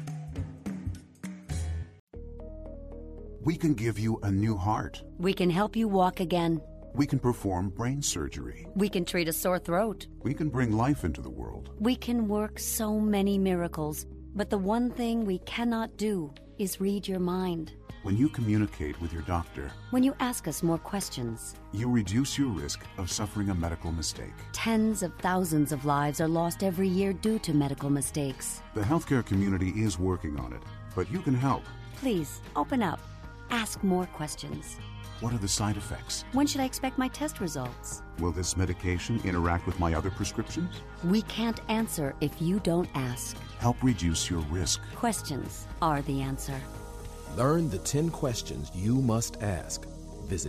Speaker 13: We can give you a new heart.
Speaker 14: We can help you walk again.
Speaker 13: We can perform brain surgery.
Speaker 14: We can treat a sore throat.
Speaker 13: We can bring life into the world.
Speaker 14: We can work so many miracles, but the one thing we cannot do is read your mind.
Speaker 13: When you communicate with your doctor,
Speaker 14: when you ask us more questions,
Speaker 13: you reduce your risk of suffering a medical mistake.
Speaker 14: Tens of thousands of lives are lost every year due to medical mistakes.
Speaker 13: The healthcare community is working on it, but you can help.
Speaker 14: Please, open up. Ask more questions.
Speaker 13: What are the side effects?
Speaker 14: When should I expect my test results?
Speaker 13: Will this medication interact with my other prescriptions?
Speaker 14: We can't answer if you don't ask.
Speaker 13: Help reduce your risk.
Speaker 14: Questions are the answer.
Speaker 15: Learn the 10 questions you must ask. Visit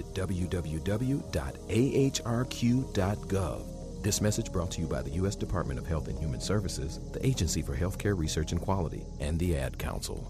Speaker 15: www.ahrq.gov. This message brought to you by the U.S. Department of Health and Human Services, the Agency for Healthcare Research and Quality, and the Ad Council.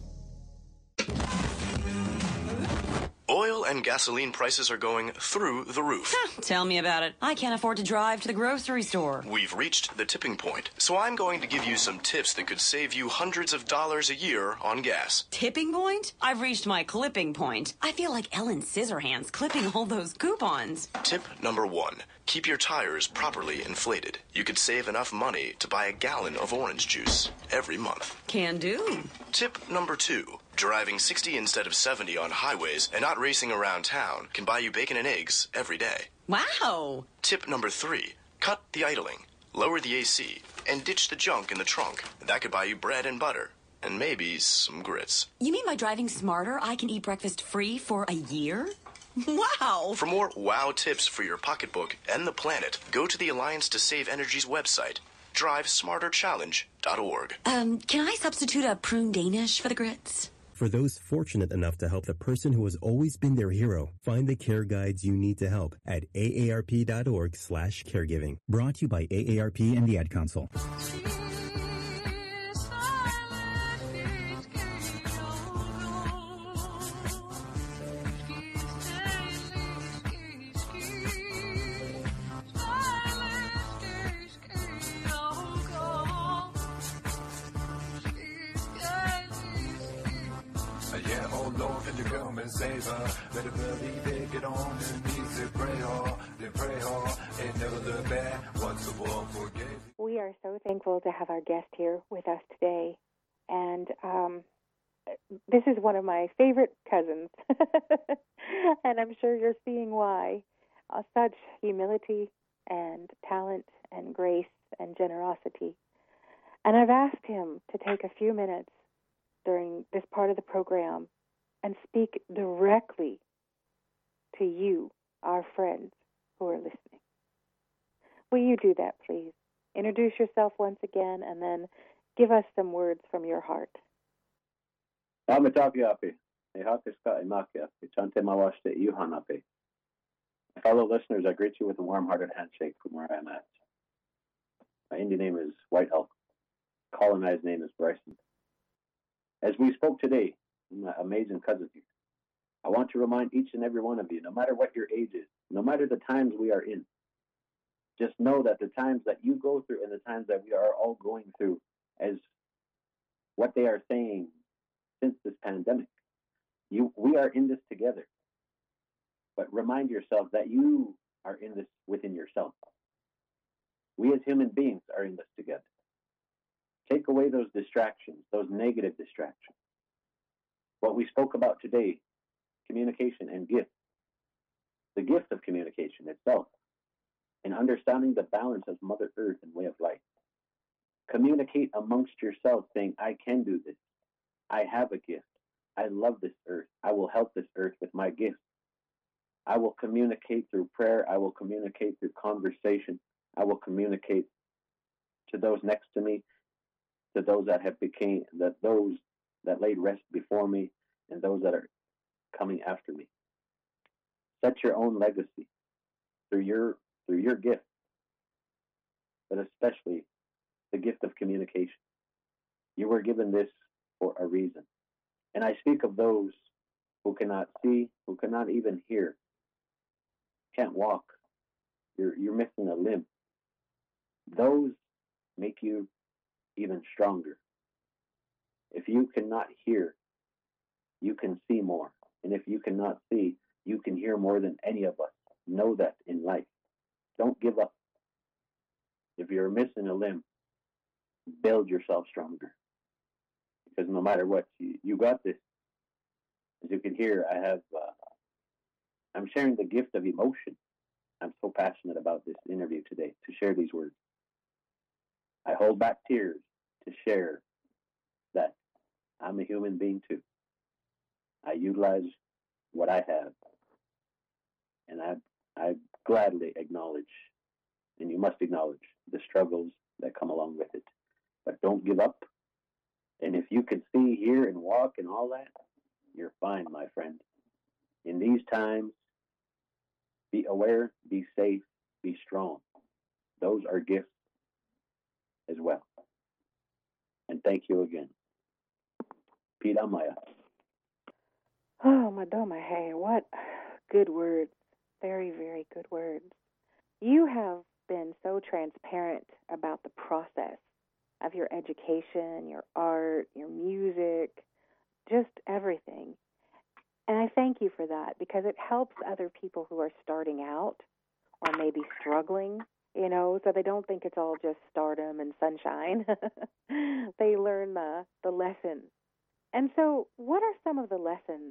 Speaker 16: Oil and gasoline prices are going through the roof.
Speaker 17: Tell me about it. I can't afford to drive to the grocery store.
Speaker 16: We've reached the tipping point, so I'm going to give you some tips that could save you hundreds of dollars a year on gas.
Speaker 17: Tipping point? I've reached my clipping point. I feel like Ellen Scissorhands clipping all those coupons.
Speaker 16: Tip number 1. Keep your tires properly inflated. You could save enough money to buy a gallon of orange juice every month.
Speaker 17: Can do.
Speaker 16: Tip number 2. Driving 60 instead of 70 on highways and not racing around town can buy you bacon and eggs every day.
Speaker 17: Wow!
Speaker 16: Tip number 3. Cut the idling, lower the AC, and ditch the junk in the trunk. That could buy you bread and butter, and maybe some grits.
Speaker 17: You mean by driving smarter, I can eat breakfast free for a year? Wow!
Speaker 16: For more wow tips for your pocketbook and the planet, go to the Alliance to Save Energy's website, drivesmarterchallenge.org.
Speaker 17: Can I substitute a prune Danish for the grits?
Speaker 18: For those fortunate enough to help the person who has always been their hero, find the care guides you need to help at aarp.org/caregiving. Brought to you by AARP and the Ad Council.
Speaker 5: We are so thankful to have our guest here with us today, and this is one of my favorite cousins, and I'm sure you're seeing why. Such humility and talent and grace and generosity. And I've asked him to take a few minutes during this part of the program and speak directly to you, our friends who are listening. Will you do that, please? Introduce yourself once again and then give us some words from your heart.
Speaker 6: Fellow listeners, I greet you with a warm-hearted handshake from where I'm at. My Indian name is White Elk. Colonized name is Bryson. As we spoke today, my amazing cousin here, I want to remind each and every one of you, no matter what your age is, no matter the times we are in, just know that the times that you go through and the times that we are all going through, as what they are saying since this pandemic, we are in this together. But remind yourself that you are in this within yourself. We as human beings are in this together. Take away those distractions, those negative distractions. What we spoke about today, communication and gift. The gift of communication itself, and understanding the balance of Mother Earth and way of life. Communicate amongst yourselves saying, I can do this. I have a gift. I love this earth. I will help this earth with my gift. I will communicate through prayer. I will communicate through conversation. I will communicate to those next to me, to those those that laid rest before me, and those that are coming after me. Set your own legacy through your gift, but especially the gift of communication. You were given this for a reason. And I speak of those who cannot see, who cannot even hear, can't walk, you're missing a limb. Those make you even stronger. If you cannot hear, you can see more. And if you cannot see, you can hear more than any of us. Know that in life. Don't give up. If you're missing a limb, build yourself stronger. Because no matter what, you got this. As you can hear, I'm sharing the gift of emotion. I'm so passionate about this interview today, to share these words. I hold back tears to share that I'm a human being too. I utilize what I have, and I gladly acknowledge, and you must acknowledge, the struggles that come along with it. But don't give up. And if you can see, hear, and walk and all that, you're fine, my friend. In these times, be aware, be safe, be strong. Those are gifts as well. And thank you again. Pete Amaya.
Speaker 5: Oh, Madonna, hey, what good words. Very, very good words. You have been so transparent about the process of your education, your art, your music, just everything. And I thank you for that, because it helps other people who are starting out or maybe struggling, so they don't think it's all just stardom and sunshine. They learn the lessons. And so what are some of the lessons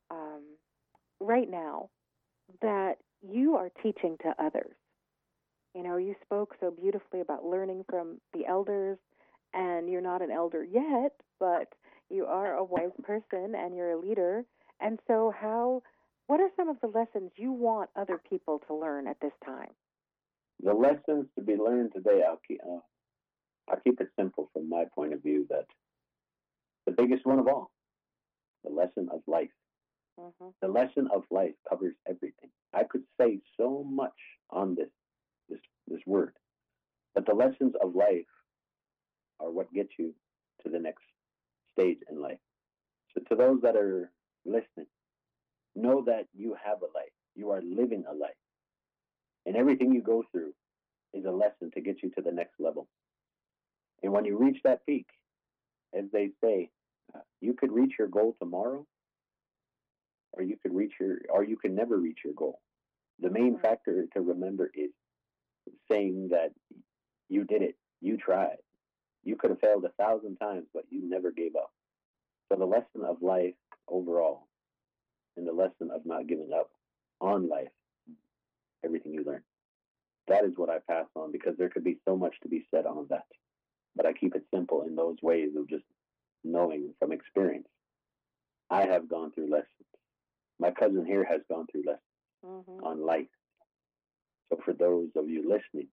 Speaker 5: right now that you are teaching to others? You spoke so beautifully about learning from the elders, and you're not an elder yet, but you are a wise person and you're a leader. And so what are some of the lessons you want other people to learn at this time?
Speaker 6: The lessons to be learned today, I'll keep it simple from my point of view, that the biggest one of all, the lesson of life. Mm-hmm. The lesson of life covers everything. I could say so much on this word, but the lessons of life are what get you to the next stage in life. So to those that are listening, know that you have a life. You are living a life. And everything you go through is a lesson to get you to the next level. And when you reach that peak, as they say, you could reach your goal tomorrow, or you can never reach your goal. The main factor to remember is saying that you did it, you tried. You could have failed 1,000 times, but you never gave up. So the lesson of life overall, and the lesson of not giving up on life, everything you learn. That is what I pass on, because there could be so much to be said on that. But I keep it simple in those ways of just knowing from experience. I have gone through lessons. My cousin here has gone through lessons on life. So for those of you listening,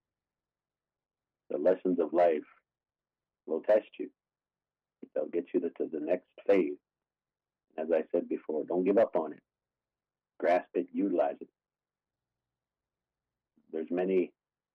Speaker 6: the lessons of life will test you. They'll get you to the next phase. As I said before, don't give up on it. Grasp it, utilize it. There's many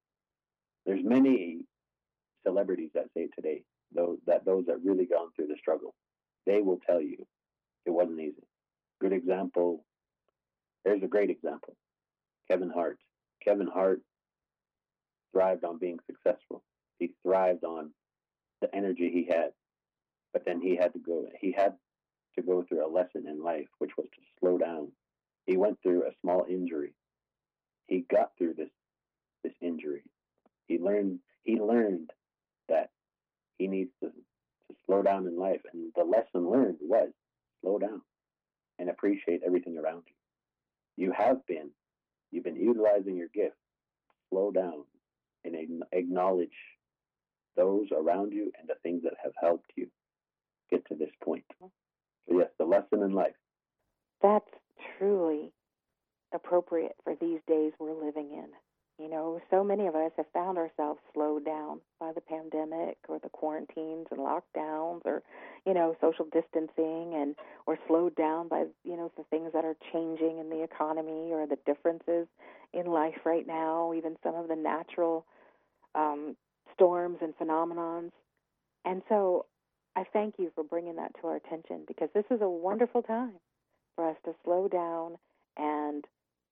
Speaker 6: celebrities that say today, those that really gone through the struggle, they will tell you it wasn't easy. Good example. There's a great example. Kevin Hart. Kevin Hart thrived on being successful. He thrived on the energy he had. But then he had to go through a lesson in life, which was to slow down. He went through a small injury. He got through this injury. He learned that he needs to slow down in life. And the lesson learned was slow down and appreciate everything around you. You've been utilizing your gift. Slow down and acknowledge those around you and the things that have helped you get to this point. So yes, the lesson in life.
Speaker 5: That's truly appropriate for these days we're living in. So many of us have found ourselves slowed down by the pandemic or the quarantines and lockdowns or, social distancing, or slowed down by, the things that are changing in the economy or the differences in life right now, even some of the natural storms and phenomenons. And so I thank you for bringing that to our attention, because this is a wonderful time for us to slow down and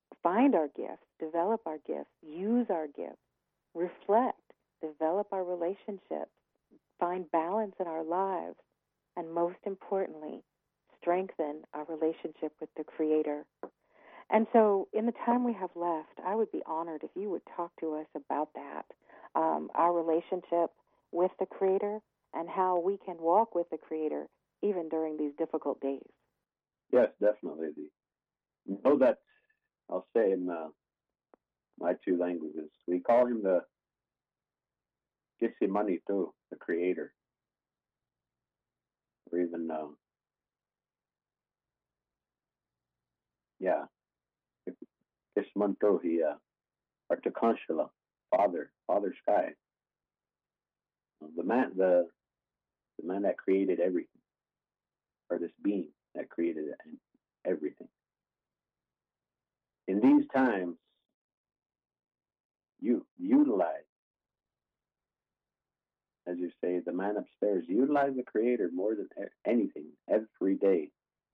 Speaker 5: find our gifts, develop our gifts, use our gifts, reflect, develop our relationships, find balance in our lives, and most importantly, strengthen our relationship with the Creator. And so in the time we have left, I would be honored if you would talk to us about that, our relationship with the Creator and how we can walk with the Creator even during these difficult days.
Speaker 6: Yes, definitely. Know that I'll say in my two languages, we call him the Kisimanito, the Creator. Or even, Kismanto, Artakanshala, Father Sky. The man that created everything, or this being that created everything. In these times, you utilize, as you say, the man upstairs, utilize the Creator more than anything, every day.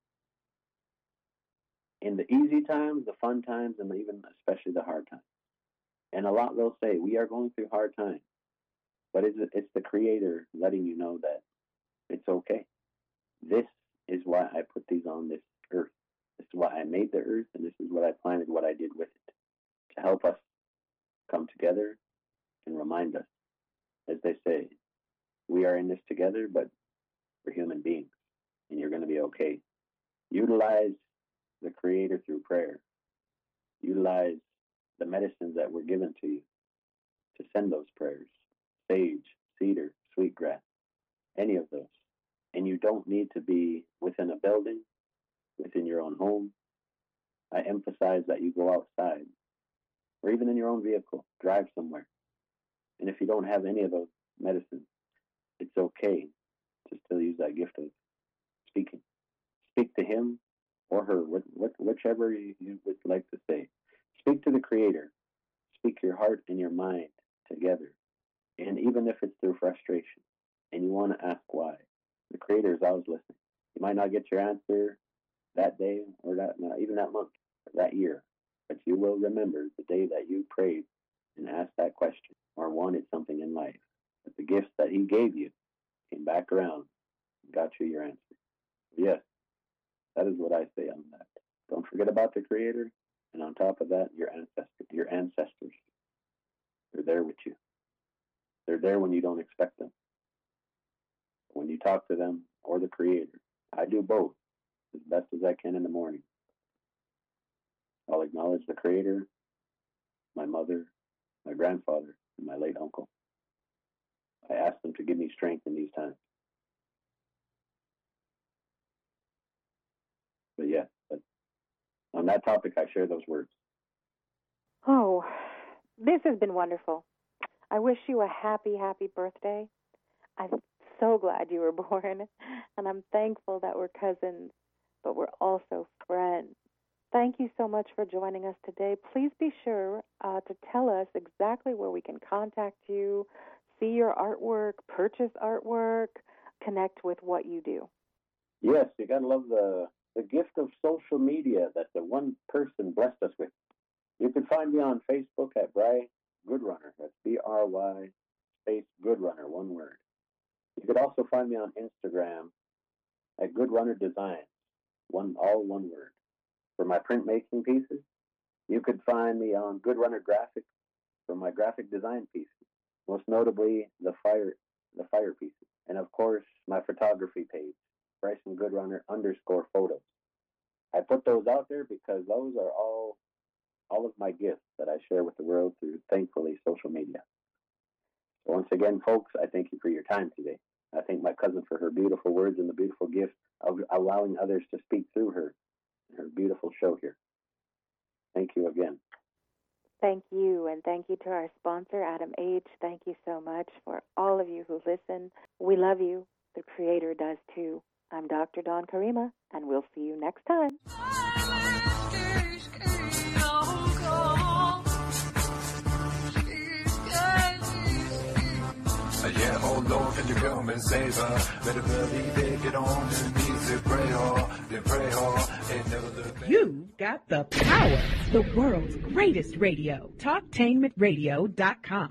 Speaker 6: In the easy times, the fun times, and even especially the hard times. And a lot will say, we are going through hard times. But it's the Creator letting you know that it's okay. This is why I put these on this earth. This is why I made the earth, and this is what I planted, what I did with it. To help us come together and remind us, as they say, we are in this together, but we're human beings, and you're going to be okay. Utilize the Creator through prayer. Utilize the medicines that were given to you to send those prayers. Sage, cedar, sweetgrass, any of those. And you don't need to be within a building, within your own home. I emphasize that you go outside, or even in your own vehicle, drive somewhere. And if you don't have any of those medicines, it's okay to still use that gift of speaking. Speak to him or her, whichever you would like to say. Speak to the Creator. Speak your heart and your mind together. And even if it's through frustration and you want to ask why, the Creator is always listening. You might not get your answer that day or even that month or that year, but you will remember the day that you prayed and asked that question or wanted something in life. But the gifts that He gave you came back around and got you your answer. Yes, that is what I say on that. Don't forget about the Creator, and on top of that, your ancestors. They're there with you. They're there when you don't expect them. When you talk to them or the Creator, I do both as best as I can in the morning. I'll acknowledge the Creator, my mother, my grandfather, and my late uncle. I ask them to give me strength in these times. But yeah, on that topic, I share those words.
Speaker 5: Oh, this has been wonderful. I wish you a happy, happy birthday. I'm so glad you were born, and I'm thankful that we're cousins, but we're also friends. Thank you so much for joining us today. Please be sure to tell us exactly where we can contact you, see your artwork, purchase artwork, connect with what you do.
Speaker 6: Yes, you got to love the gift of social media that the one person blessed us with. You can find me on Facebook at Bry Goodrunner. That's BRY space Goodrunner, one word. You could also find me on Instagram at Goodrunner Designs, all one word. For my printmaking pieces, you could find me on Goodrunner Graphics for my graphic design pieces, most notably the fire pieces, and of course my photography page, Bryson Goodrunner _photos. I put those out there because those are all of my gifts that I share with the world through, thankfully, social media. So once again, folks, I thank you for your time today. I thank my cousin for her beautiful words and the beautiful gift of allowing others to speak through her and her beautiful show here. Thank you again.
Speaker 5: Thank you, and thank you to our sponsor, Adam H. Thank you so much for all of you who listen. We love you. The Creator does too. I'm Dr. Dawn Karima, and we'll see you next time.
Speaker 3: Yeah, oh oh Lord, can you come and save her? Better believe it, get on your knees and pray hard, then pray hard, and never look back.
Speaker 19: You've got the power. The world's greatest radio. TalkTainmentRadio.com.